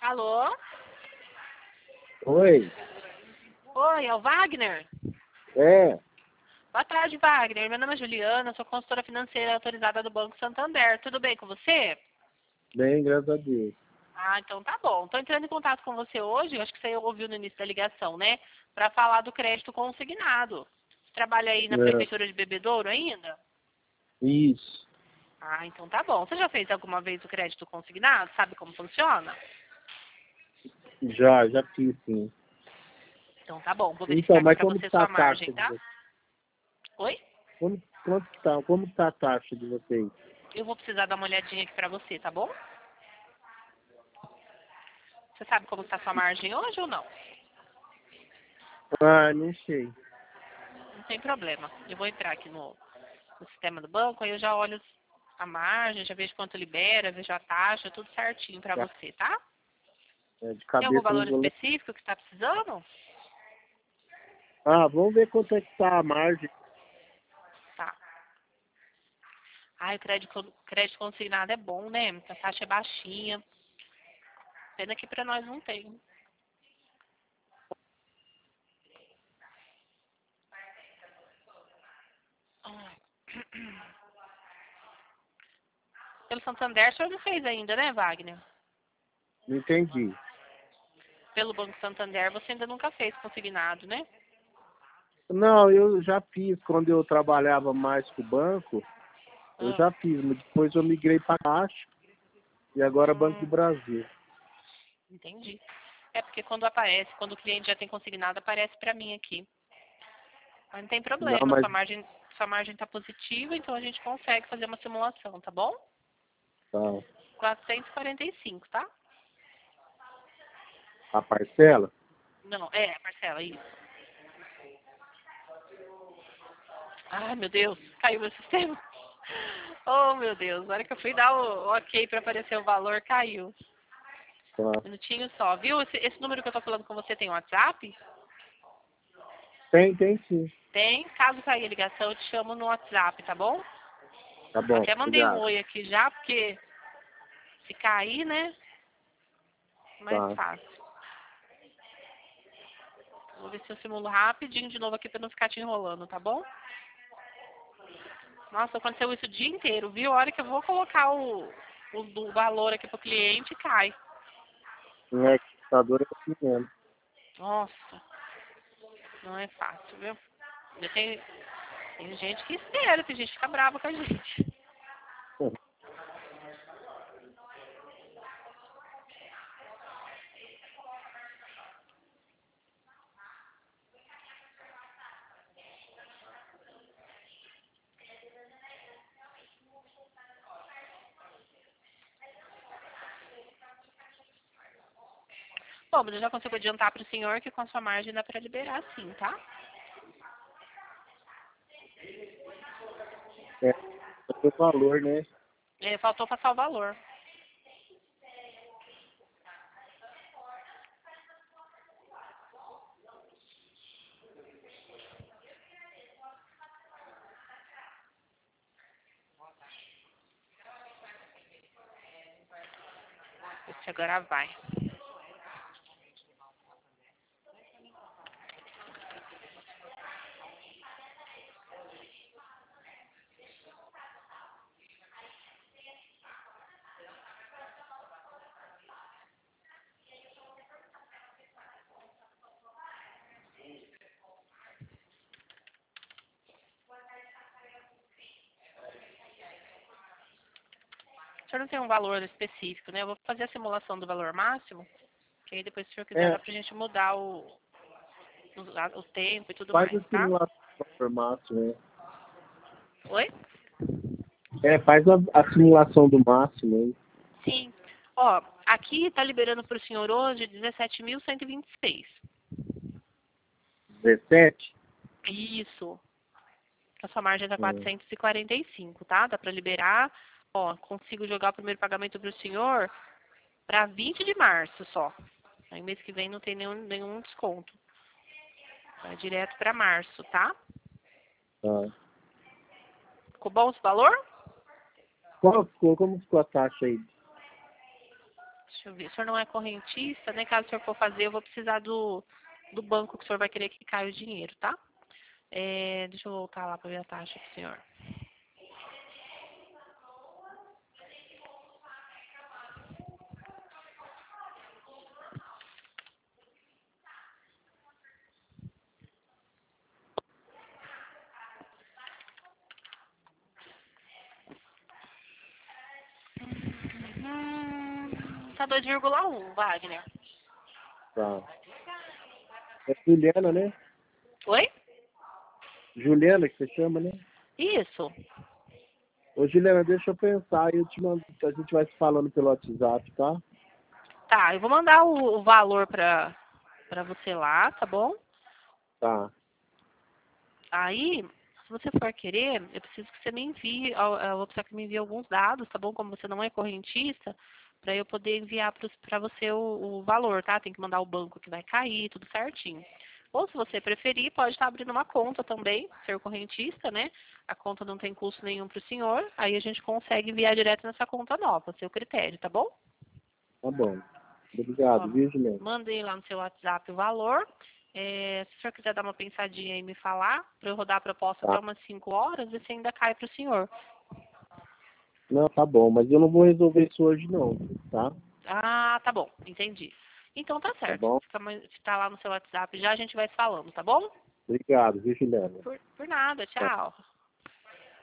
Alô? Oi, Oi, é o Wagner? é, Boa tarde, Wagner. Meu nome é Juliana, sou consultora financeira autorizada do Banco Santander. Tudo bem com você? bem, graças a Deus. Ah, então tá bom. Estou entrando em contato com você hoje, acho que você ouviu no início da ligação, né? Para falar do crédito consignado. Você trabalha aí na É, Prefeitura de Bebedouro ainda? isso, Ah, então tá bom. Você já fez alguma vez o crédito consignado? Sabe como funciona? já fiz sim. Então tá bom. Vou verificar Então, aqui mas para como você que tá sua a taxa margem, de tá? vocês? Oi? Como que tá a taxa de vocês? Eu vou precisar dar uma olhadinha aqui para você, tá bom? Você sabe como está sua margem hoje ou não? Ah, não sei. Não tem problema. Eu vou entrar aqui no sistema do banco, aí eu já olho a margem, já vejo quanto libera, vejo a taxa, tudo certinho para Tá, você, tá? de Tem algum cabeça eu não valor vou lembrar. específico que está precisando? Ah, vamos ver quanto é que tá a margem. Tá. Ai, o crédito consignado é bom, né? A taxa é baixinha. Pena que para nós não tem. Ai. Pelo Santander, o senhor não fez ainda, né, Wagner? Não entendi. Pelo Banco Santander, você ainda nunca fez consignado, né? Não, eu já fiz quando eu trabalhava mais com o banco, eu Ah, já fiz, mas depois eu migrei para Caixa e agora Banco do hum, Brasil. entendi. É porque quando aparece, quando o cliente já tem consignado, aparece para mim aqui. Mas não tem Não, problema, mas sua margem está positiva, então a gente consegue fazer uma simulação, tá bom? tá. 445, tá? A parcela? Não, é, Marcela, isso. Ai, meu Deus, caiu meu sistema. Oh, meu Deus, na hora que eu fui dar o ok para aparecer o valor, caiu. Tá. Um minutinho só, viu? Esse número que eu tô falando com você tem WhatsApp? Tem sim. Tem. Caso cair a ligação, eu te chamo no WhatsApp, tá bom? Tá Eu bom, até mandei um obrigado. oi aqui já, porque se cair, né, mais Tá. fácil. Vou ver se eu simulo rapidinho de novo aqui pra não ficar te enrolando, tá bom? Nossa, aconteceu isso o dia inteiro, viu? A hora que eu vou colocar o valor aqui pro cliente, cai. Não é computador, é assim mesmo. Nossa, não é fácil, viu? Já tem gente que espera, tem gente que fica brava com a gente. Bom, mas eu já consigo adiantar pro senhor que com a sua margem dá pra liberar sim, tá? É, o valor, né? É, faltou passar o valor. Esse agora vai. O senhor não tem um valor específico, né? Eu vou fazer a simulação do valor máximo, que aí depois, se o senhor quiser, É, dá pra gente mudar o tempo e tudo faz mais, a tá? simulação do formato, né? Oi? É, faz a simulação do máximo, hein? Sim. Ó, aqui tá liberando pro senhor hoje 17.126. 17? Isso. A sua margem tá Hum. 445, tá? Dá pra liberar. Ó, consigo jogar o primeiro pagamento pro senhor para 20 de março só. Aí mês que vem não tem nenhum desconto. Vai direto para março, tá? Tá. Ficou bom esse valor? Como ficou a taxa aí? Deixa eu ver. O senhor não é correntista, né? Caso o senhor for fazer, eu vou precisar do banco que o senhor vai querer que caia o dinheiro, tá? Deixa eu voltar lá para ver a taxa pro senhor. Tá 2,1, Wagner. Tá. É Juliana, né? Oi? Juliana que você chama, né? Isso. Ô, Juliana, deixa eu pensar e eu te mando, a gente vai se falando pelo WhatsApp, tá? Tá, eu vou mandar o valor pra você lá, tá bom? Tá. Aí, se você for querer, eu preciso que você me envie, eu vou precisar que me envie alguns dados, tá bom? Como você não é correntista, para eu poder enviar para você o valor, tá? Tem que mandar o banco que vai cair, tudo certinho. Ou se você preferir, pode estar abrindo uma conta também, ser correntista, né? A conta não tem custo nenhum para o senhor, aí a gente consegue enviar direto nessa conta nova, seu critério, tá bom? Tá bom. Ó, Obrigado, viu, Juliana? mandei lá no seu WhatsApp o valor. Se o senhor quiser dar uma pensadinha e me falar, para eu rodar a proposta até Tá. umas 5 horas, esse ainda cai para o senhor. Não, tá bom, mas eu não vou resolver isso hoje não, tá? Ah, tá bom, entendi. Então tá Tá certo. bom? Fica lá no seu WhatsApp já, a gente vai se falando, tá bom? Obrigado, viu, Juliana? Por nada, Tá. tchau.